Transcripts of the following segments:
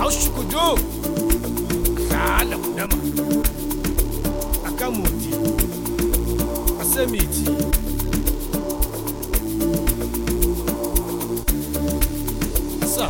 Aushukudu Kala Kunama Akamuti Asemiti Asa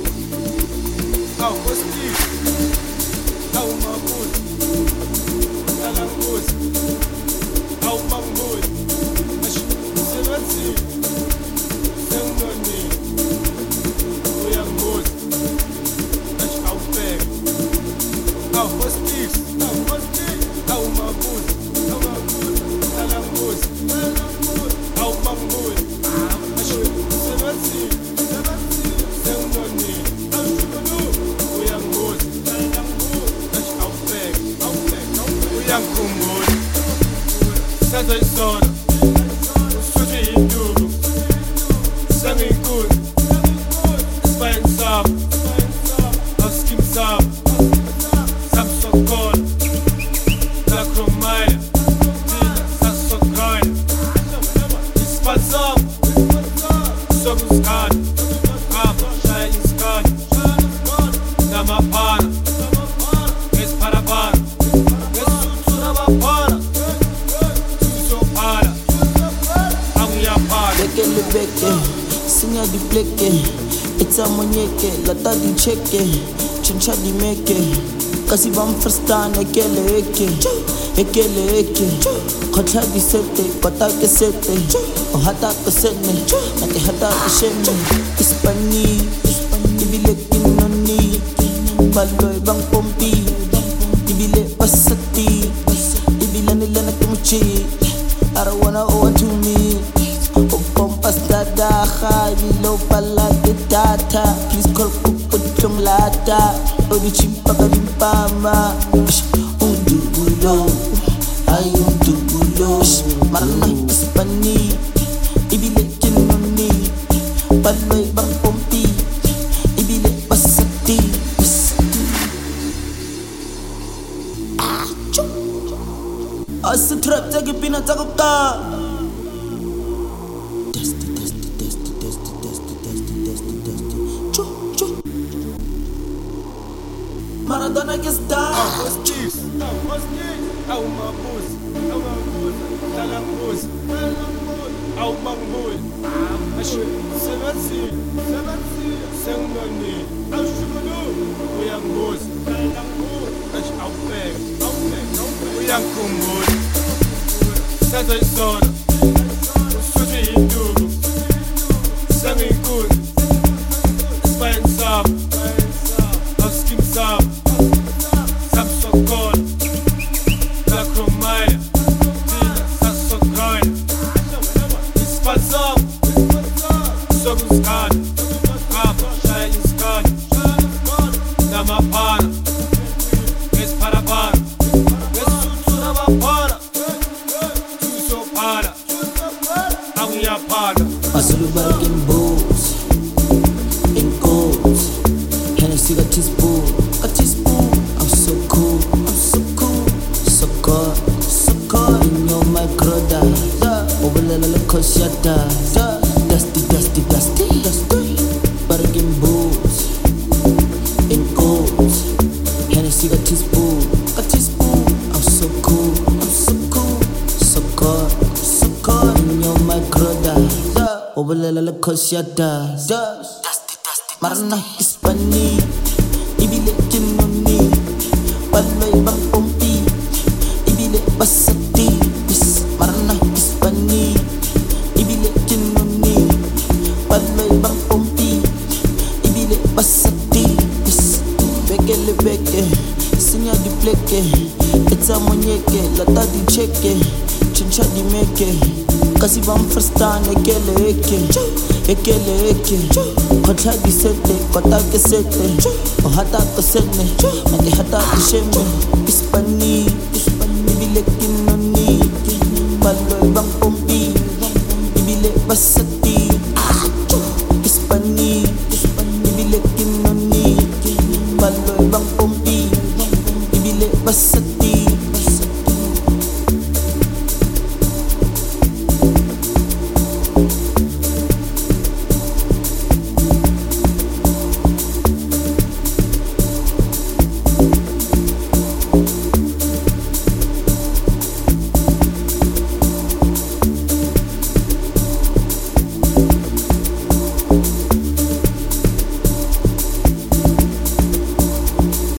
Au Kosti Au Mabuz Alanguz Au Mambuz Sebatsi Senoni Oyanguz Au Peg Au Kostis Au Mabuz Alanguz Au Mambuz Sebatsi Senoni Oyanguz Au Peg Oyanguz Sasa Isona Suji Indugu Sami Good Spine Sam Skim Sam Samson Call Lacromine Samson Grind Ispan Sam Sogus Khan Rama Shai Iskan Namapana Es Parabana Es Sutunamapana Susopana Amuyapana Bekele beke, sinya di pleke, etsa monyeke, lata di cheke, chincha di meke, kasi vam firstan ekele eke, khotla di sete, pata ke sete, ohata ke sene, nate hata ke sheme, Ispani, ibile kinoni, baloy bang pompi, ibile pasati, ibile nila na kumuchi, arawana owa to me. Dada Khaylo Palate Data Please call Kuputum Lata Odichimpa Kalimpama Undubulo Ayundubulo Marana Ispani Ibile Kinoni Paloy Bang Pompi Ibile Pasati Asa trap Taki Pina Takoka Maradona que está Au Mabuz Alanguz Au Mambuz Sebatsi Senoni Aushukudu Oyanguz Au Peg Oyanguz Sasa Isona Suji Indugu Sami Good Spine Sam Skim Sam Samson Call Lacromine Samson Grind Ispan Sam Sogus Khan Rama Shai Iskan Namapana Es Parabana Es Sutunamapana Susopana Amuyapana Asulu bargain bulls in goals. Hennessy got teaspoon. I'm so cool, so good. In your microda, overlala koshata. Dusty. Bargain bulls in goals. Hennessy got teaspoon. I'm so cool, so good. In your microda, overlala koshata. Marana Ispani Ibile Kinoni Paloy Bang Pompi Ibile Pasati Marana Ispani Ibile Kinoni Paloy Bang Pompi Ibile Pasati Bekele beke Sinya di pleke Etsa monyeke Lata di cheke Chincha di meke Kasi vam firstan ekele eke Khotla di sete, kota ke sete Ohata ke sene, nate hata ke sheme Ispani, ibile kinoni Baloy bang pompi Ibile basat